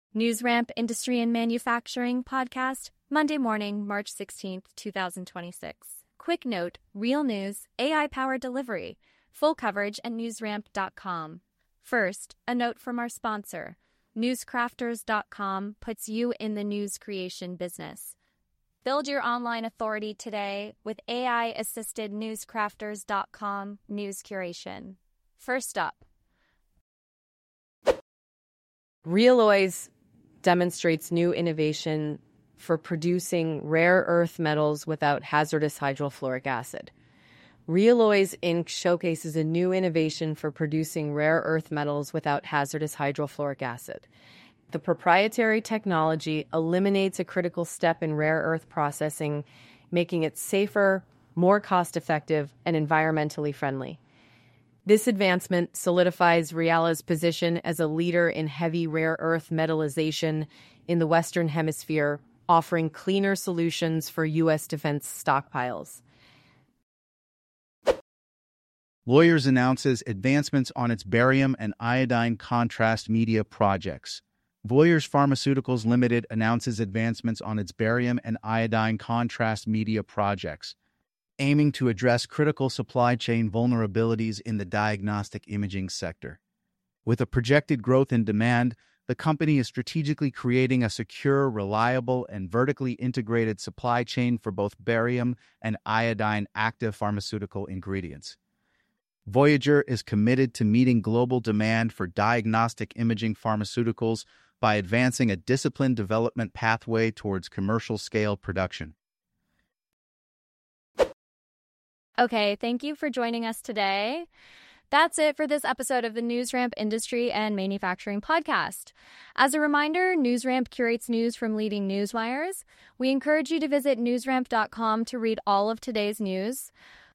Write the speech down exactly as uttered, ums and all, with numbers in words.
NewsRamp Industry and Manufacturing Podcast, Monday morning, March sixteenth, twenty twenty-six. Quick note, real news, A I-powered delivery. Full coverage at newsramp dot com. First, a note from our sponsor. newscrafters dot com puts you in the news creation business. Build your online authority today with A I-assisted newscrafters dot com news curation. First up, Realloys demonstrates new innovation for producing rare earth metals without hazardous hydrofluoric acid. Realloys Incorporated showcases a new innovation for producing rare earth metals without hazardous hydrofluoric acid. The proprietary technology eliminates a critical step in rare earth processing, making it safer, more cost-effective, and environmentally friendly. This advancement solidifies Realloys' position as a leader in heavy rare earth metallization in the Western Hemisphere, offering cleaner solutions for U S defense stockpiles. Voyers announces advancements on its barium and iodine contrast media projects. Voyers Pharmaceuticals Limited announces advancements on its barium and iodine contrast media projects, aiming to address critical supply chain vulnerabilities in the diagnostic imaging sector. With a projected growth in demand, the company is strategically creating a secure, reliable, and vertically integrated supply chain for both barium and iodine active pharmaceutical ingredients. Voyager is committed to meeting global demand for diagnostic imaging pharmaceuticals by advancing a disciplined development pathway towards commercial-scale production. okay, thank you for joining us today. That's it for this episode of the NewsRamp Industry and Manufacturing Podcast. As a reminder, NewsRamp curates news from leading newswires. We encourage you to visit newsramp dot com to read all of today's news.